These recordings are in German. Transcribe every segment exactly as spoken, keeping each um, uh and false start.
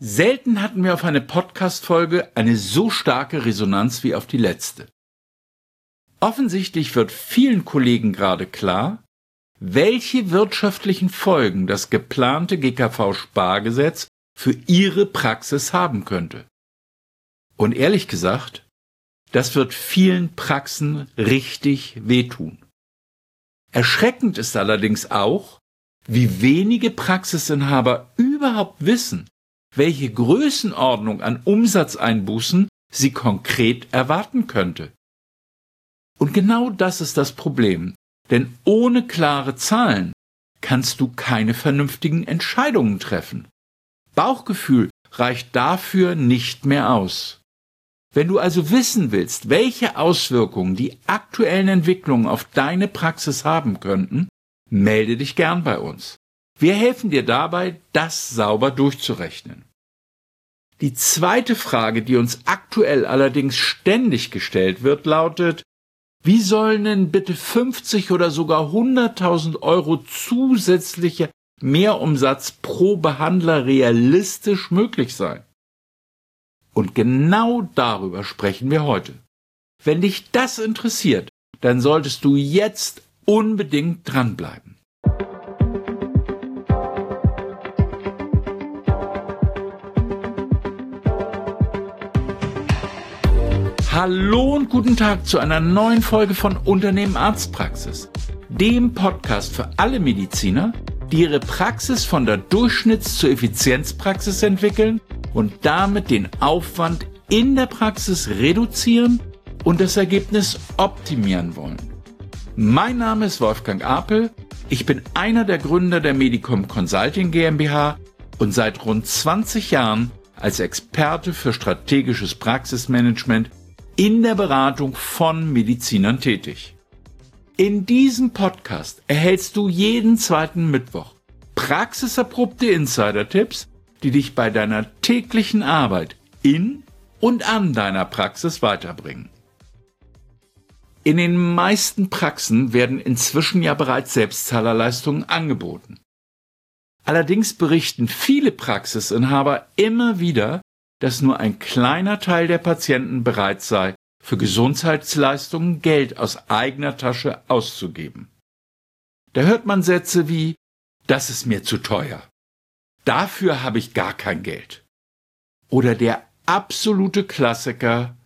Selten hatten wir auf eine Podcast-Folge eine so starke Resonanz wie auf die letzte. Offensichtlich wird vielen Kollegen gerade klar, welche wirtschaftlichen Folgen das geplante G K V-Spargesetz für ihre Praxis haben könnte. Und ehrlich gesagt, das wird vielen Praxen richtig wehtun. Erschreckend ist allerdings auch, wie wenige Praxisinhaber überhaupt wissen, welche Größenordnung an Umsatzeinbußen sie konkret erwarten könnte. Und genau das ist das Problem, denn ohne klare Zahlen kannst du keine vernünftigen Entscheidungen treffen. Bauchgefühl reicht dafür nicht mehr aus. Wenn du also wissen willst, welche Auswirkungen die aktuellen Entwicklungen auf deine Praxis haben könnten, melde dich gern bei uns. Wir helfen dir dabei, das sauber durchzurechnen. Die zweite Frage, die uns aktuell allerdings ständig gestellt wird, lautet: Wie sollen denn bitte fünfzig oder sogar hunderttausend Euro zusätzlicher Mehrumsatz pro Behandler realistisch möglich sein? Und genau darüber sprechen wir heute. Wenn dich das interessiert, dann solltest du jetzt unbedingt dranbleiben. Hallo und guten Tag zu einer neuen Folge von Unternehmen Arztpraxis, dem Podcast für alle Mediziner, die ihre Praxis von der Durchschnitts- zur Effizienzpraxis entwickeln und damit den Aufwand in der Praxis reduzieren und das Ergebnis optimieren wollen. Mein Name ist Wolfgang Apel, ich bin einer der Gründer der Medicom Consulting GmbH und seit rund zwanzig Jahren als Experte für strategisches Praxismanagement in der Beratung von Medizinern tätig. In diesem Podcast erhältst du jeden zweiten Mittwoch praxiserprobte Insider-Tipps, die dich bei deiner täglichen Arbeit in und an deiner Praxis weiterbringen. In den meisten Praxen werden inzwischen ja bereits Selbstzahlerleistungen angeboten. Allerdings berichten viele Praxisinhaber immer wieder, dass nur ein kleiner Teil der Patienten bereit sei, für Gesundheitsleistungen Geld aus eigener Tasche auszugeben. Da hört man Sätze wie: Das ist mir zu teuer. Dafür habe ich gar kein Geld. Oder der absolute Klassiker: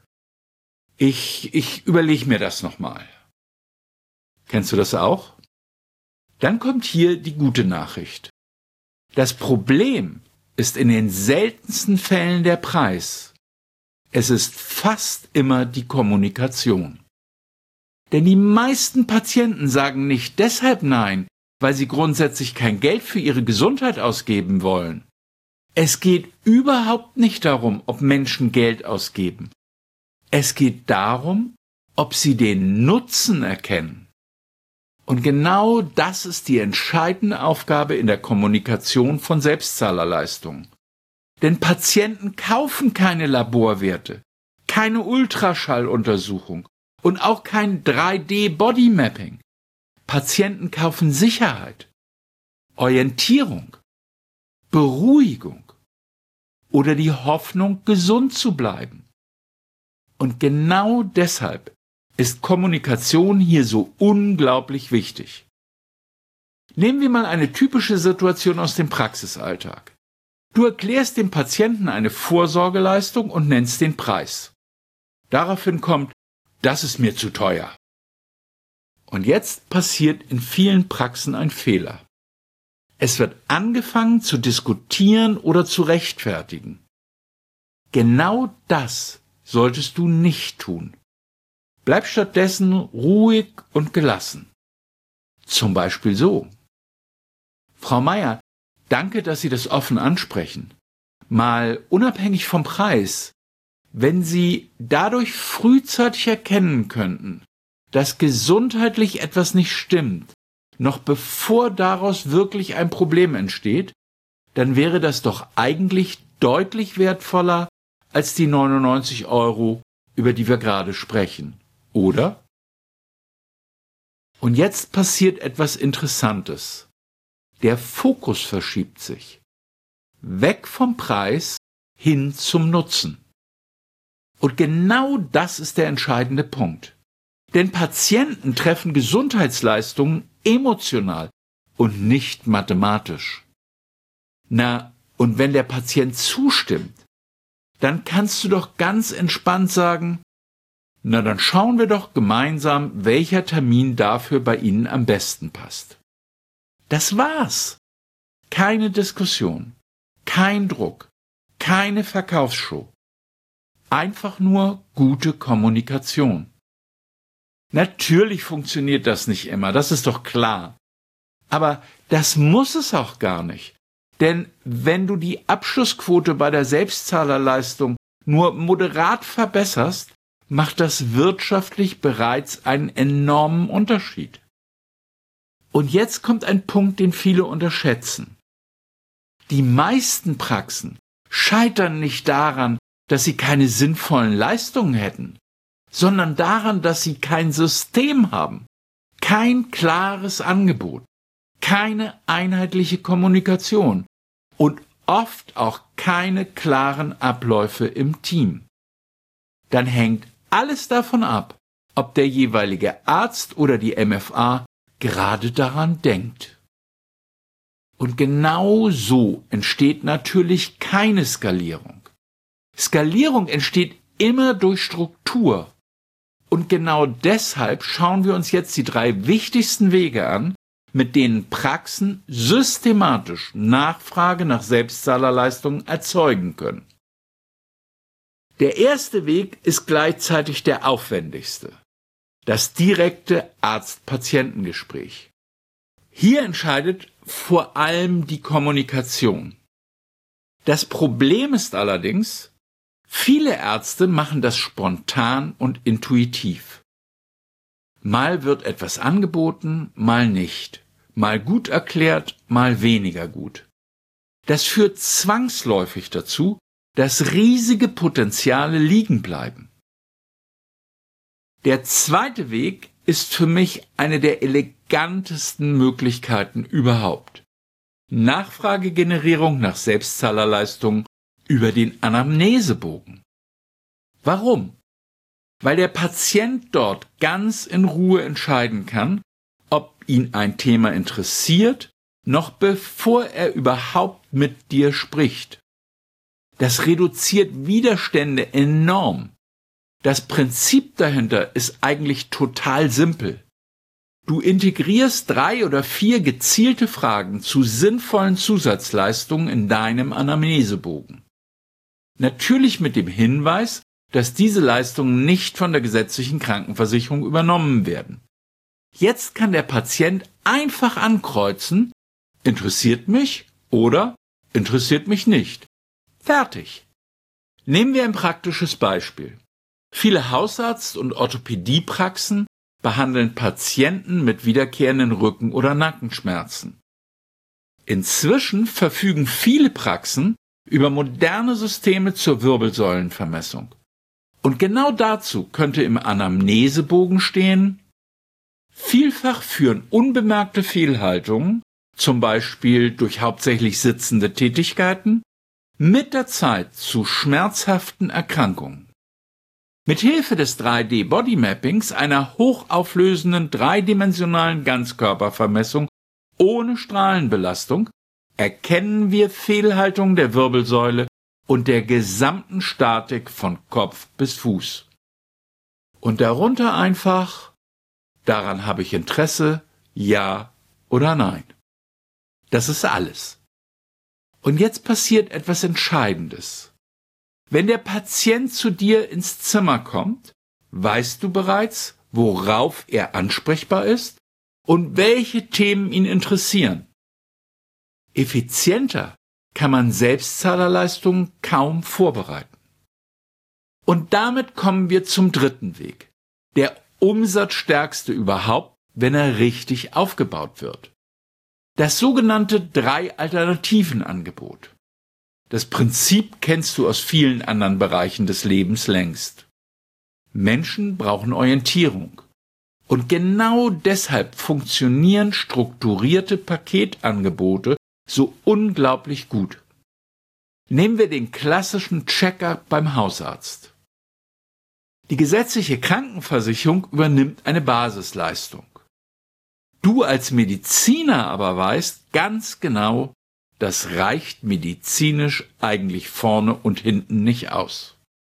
Ich, ich überlege mir das nochmal. Kennst du das auch? Dann kommt hier die gute Nachricht. Das Problem ist in den seltensten Fällen der Preis. Es ist fast immer die Kommunikation. Denn die meisten Patienten sagen nicht deshalb Nein, weil sie grundsätzlich kein Geld für ihre Gesundheit ausgeben wollen. Es geht überhaupt nicht darum, ob Menschen Geld ausgeben. Es geht darum, ob sie den Nutzen erkennen. Und genau das ist die entscheidende Aufgabe in der Kommunikation von Selbstzahlerleistungen. Denn Patienten kaufen keine Laborwerte, keine Ultraschalluntersuchung und auch kein drei D Bodymapping. Patienten kaufen Sicherheit, Orientierung, Beruhigung oder die Hoffnung, gesund zu bleiben. Und genau deshalb ist Kommunikation hier so unglaublich wichtig. Nehmen wir mal eine typische Situation aus dem Praxisalltag. Du erklärst dem Patienten eine Vorsorgeleistung und nennst den Preis. Daraufhin kommt: Das ist mir zu teuer. Und jetzt passiert in vielen Praxen ein Fehler. Es wird angefangen zu diskutieren oder zu rechtfertigen. Genau das solltest du nicht tun. Bleib stattdessen ruhig und gelassen. Zum Beispiel so: Frau Meier, danke, dass Sie das offen ansprechen. Mal unabhängig vom Preis, wenn Sie dadurch frühzeitig erkennen könnten, dass gesundheitlich etwas nicht stimmt, noch bevor daraus wirklich ein Problem entsteht, dann wäre das doch eigentlich deutlich wertvoller als die neunundneunzig Euro, über die wir gerade sprechen, oder? Und jetzt passiert etwas Interessantes. Der Fokus verschiebt sich. Weg vom Preis hin zum Nutzen. Und genau das ist der entscheidende Punkt. Denn Patienten treffen Gesundheitsleistungen emotional und nicht mathematisch. Na, und wenn der Patient zustimmt, dann kannst du doch ganz entspannt sagen, na dann schauen wir doch gemeinsam, welcher Termin dafür bei Ihnen am besten passt. Das war's. Keine Diskussion, kein Druck, keine Verkaufsshow. Einfach nur gute Kommunikation. Natürlich funktioniert das nicht immer, das ist doch klar. Aber das muss es auch gar nicht. Denn wenn du die Abschlussquote bei der Selbstzahlerleistung nur moderat verbesserst, macht das wirtschaftlich bereits einen enormen Unterschied. Und jetzt kommt ein Punkt, den viele unterschätzen. Die meisten Praxen scheitern nicht daran, dass sie keine sinnvollen Leistungen hätten, sondern daran, dass sie kein System haben, kein klares Angebot, keine einheitliche Kommunikation und oft auch keine klaren Abläufe im Team. Dann hängt alles davon ab, ob der jeweilige Arzt oder die M F A gerade daran denkt. Und genau so entsteht natürlich keine Skalierung. Skalierung entsteht immer durch Struktur. Und genau deshalb schauen wir uns jetzt die drei wichtigsten Wege an, mit denen Praxen systematisch Nachfrage nach Selbstzahlerleistungen erzeugen können. Der erste Weg ist gleichzeitig der aufwendigste: das direkte Arzt-Patienten-Gespräch. Hier entscheidet vor allem die Kommunikation. Das Problem ist allerdings, viele Ärzte machen das spontan und intuitiv. Mal wird etwas angeboten, mal nicht, mal gut erklärt, mal weniger gut. Das führt zwangsläufig dazu, dass riesige Potenziale liegen bleiben. Der zweite Weg ist für mich eine der elegantesten Möglichkeiten überhaupt. Nachfragegenerierung nach Selbstzahlerleistungen über den Anamnesebogen. Warum? Weil der Patient dort ganz in Ruhe entscheiden kann, ob ihn ein Thema interessiert, noch bevor er überhaupt mit dir spricht. Das reduziert Widerstände enorm. Das Prinzip dahinter ist eigentlich total simpel. Du integrierst drei oder vier gezielte Fragen zu sinnvollen Zusatzleistungen in deinem Anamnesebogen. Natürlich mit dem Hinweis, dass diese Leistungen nicht von der gesetzlichen Krankenversicherung übernommen werden. Jetzt kann der Patient einfach ankreuzen, interessiert mich oder interessiert mich nicht. Fertig. Nehmen wir ein praktisches Beispiel. Viele Hausarzt- und Orthopädiepraxen behandeln Patienten mit wiederkehrenden Rücken- oder Nackenschmerzen. Inzwischen verfügen viele Praxen über moderne Systeme zur Wirbelsäulenvermessung. Und genau dazu könnte im Anamnesebogen stehen: Vielfach führen unbemerkte Fehlhaltungen, zum Beispiel durch hauptsächlich sitzende Tätigkeiten, mit der Zeit zu schmerzhaften Erkrankungen. Mithilfe des drei D Bodymappings, einer hochauflösenden dreidimensionalen Ganzkörpervermessung ohne Strahlenbelastung, erkennen wir Fehlhaltungen der Wirbelsäule und der gesamten Statik von Kopf bis Fuß. Und darunter einfach: Daran habe ich Interesse, ja oder nein. Das ist alles. Und jetzt passiert etwas Entscheidendes. Wenn der Patient zu dir ins Zimmer kommt, weißt du bereits, worauf er ansprechbar ist und welche Themen ihn interessieren. Effizienter kann man Selbstzahlerleistungen kaum vorbereiten. Und damit kommen wir zum dritten Weg, der umsatzstärkste überhaupt, wenn er richtig aufgebaut wird. Das sogenannte Drei-Alternativen-Angebot. Das Prinzip kennst du aus vielen anderen Bereichen des Lebens längst. Menschen brauchen Orientierung. Und genau deshalb funktionieren strukturierte Paketangebote so unglaublich gut. Nehmen wir den klassischen Check-up beim Hausarzt. Die gesetzliche Krankenversicherung übernimmt eine Basisleistung. Du als Mediziner aber weißt ganz genau, das reicht medizinisch eigentlich vorne und hinten nicht aus.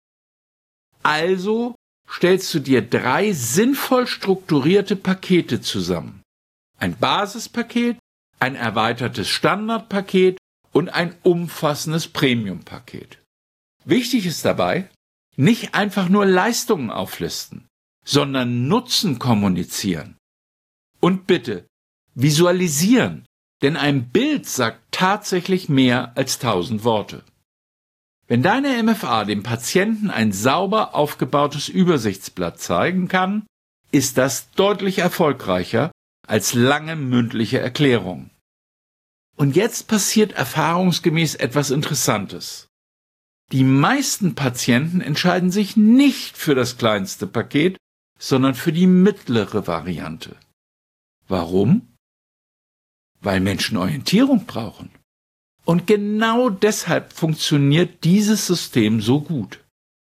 Also stellst du dir drei sinnvoll strukturierte Pakete zusammen. Ein Basispaket, ein erweitertes Standardpaket und ein umfassendes Premiumpaket. Wichtig ist dabei, nicht einfach nur Leistungen auflisten, sondern Nutzen kommunizieren. Und bitte, visualisieren, denn ein Bild sagt tatsächlich mehr als tausend Worte. Wenn deine M F A dem Patienten ein sauber aufgebautes Übersichtsblatt zeigen kann, ist das deutlich erfolgreicher als lange mündliche Erklärungen. Und jetzt passiert erfahrungsgemäß etwas Interessantes. Die meisten Patienten entscheiden sich nicht für das kleinste Paket, sondern für die mittlere Variante. Warum? Weil Menschen Orientierung brauchen. Und genau deshalb funktioniert dieses System so gut.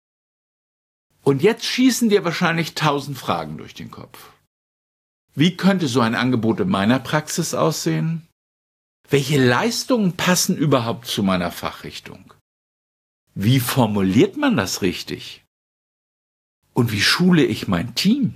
Und jetzt schießen dir wahrscheinlich tausend Fragen durch den Kopf. Wie könnte so ein Angebot in meiner Praxis aussehen? Welche Leistungen passen überhaupt zu meiner Fachrichtung? Wie formuliert man das richtig? Und wie schule ich mein Team?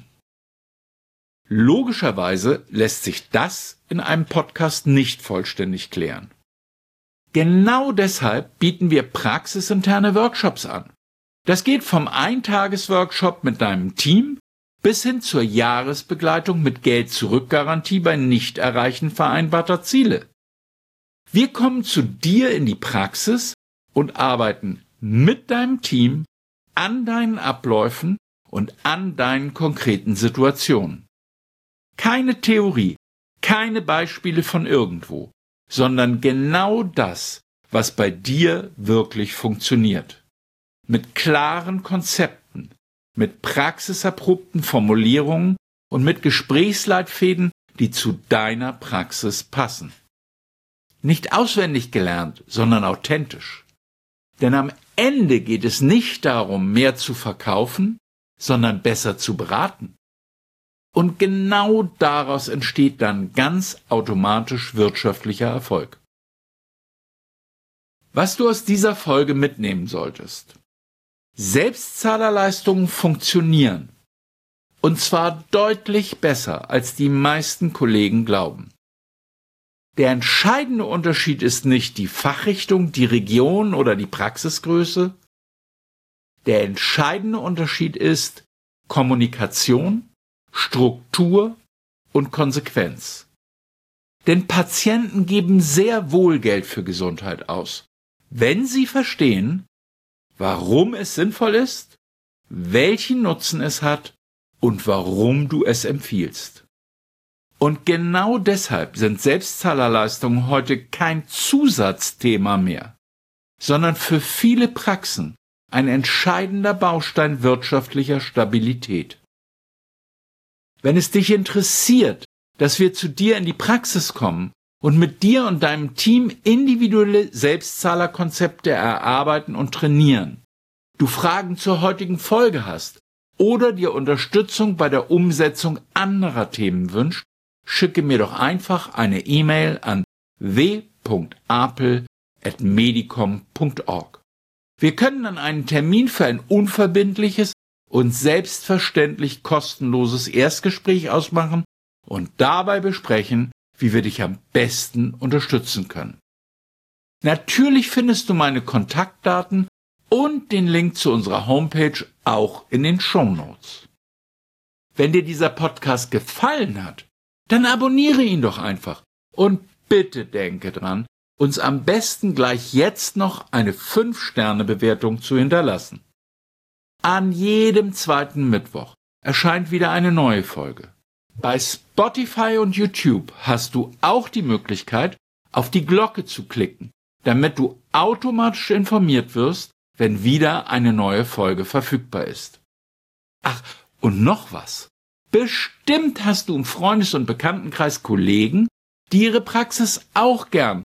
Logischerweise lässt sich das in einem Podcast nicht vollständig klären. Genau deshalb bieten wir praxisinterne Workshops an. Das geht vom Eintagesworkshop mit deinem Team bis hin zur Jahresbegleitung mit Geld-Zurück-Garantie bei Nichterreichen vereinbarter Ziele. Wir kommen zu dir in die Praxis und arbeiten mit deinem Team an deinen Abläufen und an deinen konkreten Situationen. Keine Theorie, keine Beispiele von irgendwo, sondern genau das, was bei dir wirklich funktioniert. Mit klaren Konzepten, mit praxiserprobten Formulierungen und mit Gesprächsleitfäden, die zu deiner Praxis passen. Nicht auswendig gelernt, sondern authentisch. Denn am Ende geht es nicht darum, mehr zu verkaufen, sondern besser zu beraten. Und genau daraus entsteht dann ganz automatisch wirtschaftlicher Erfolg. Was du aus dieser Folge mitnehmen solltest. Selbstzahlerleistungen funktionieren. Und zwar deutlich besser, als die meisten Kollegen glauben. Der entscheidende Unterschied ist nicht die Fachrichtung, die Region oder die Praxisgröße. Der entscheidende Unterschied ist Kommunikation, Struktur und Konsequenz. Denn Patienten geben sehr wohl Geld für Gesundheit aus, wenn sie verstehen, warum es sinnvoll ist, welchen Nutzen es hat und warum du es empfiehlst. Und genau deshalb sind Selbstzahlerleistungen heute kein Zusatzthema mehr, sondern für viele Praxen ein entscheidender Baustein wirtschaftlicher Stabilität. Wenn es dich interessiert, dass wir zu dir in die Praxis kommen und mit dir und deinem Team individuelle Selbstzahlerkonzepte erarbeiten und trainieren, du Fragen zur heutigen Folge hast oder dir Unterstützung bei der Umsetzung anderer Themen wünscht, schicke mir doch einfach eine E-Mail an w punkt apel at medicom punkt org. Wir können dann einen Termin für ein unverbindliches und selbstverständlich kostenloses Erstgespräch ausmachen und dabei besprechen, wie wir dich am besten unterstützen können. Natürlich findest du meine Kontaktdaten und den Link zu unserer Homepage auch in den Shownotes. Wenn dir dieser Podcast gefallen hat, dann abonniere ihn doch einfach und bitte denke dran, uns am besten gleich jetzt noch eine fünf Sterne Bewertung zu hinterlassen. An jedem zweiten Mittwoch erscheint wieder eine neue Folge. Bei Spotify und YouTube hast du auch die Möglichkeit, auf die Glocke zu klicken, damit du automatisch informiert wirst, wenn wieder eine neue Folge verfügbar ist. Ach, und noch was. Bestimmt hast du im Freundes- und Bekanntenkreis Kollegen, die ihre Praxis auch gern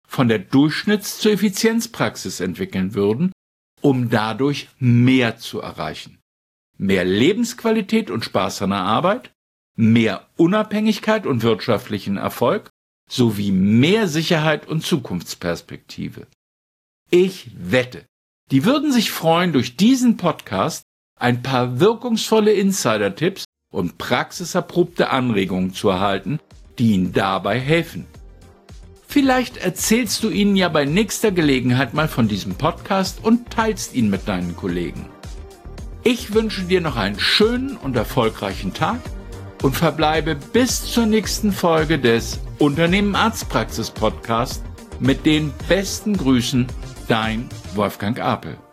von der Durchschnitts- zur Effizienzpraxis entwickeln würden, um dadurch mehr zu erreichen. Mehr Lebensqualität und Spaß an der Arbeit, mehr Unabhängigkeit und wirtschaftlichen Erfolg sowie mehr Sicherheit und Zukunftsperspektive. Ich wette, die würden sich freuen, durch diesen Podcast ein paar wirkungsvolle Insider-Tipps und praxiserprobte Anregungen zu erhalten, die Ihnen dabei helfen. Vielleicht erzählst du ihnen ja bei nächster Gelegenheit mal von diesem Podcast und teilst ihn mit deinen Kollegen. Ich wünsche dir noch einen schönen und erfolgreichen Tag und verbleibe bis zur nächsten Folge des Unternehmen Arztpraxis Podcast mit den besten Grüßen, dein Wolfgang Apel.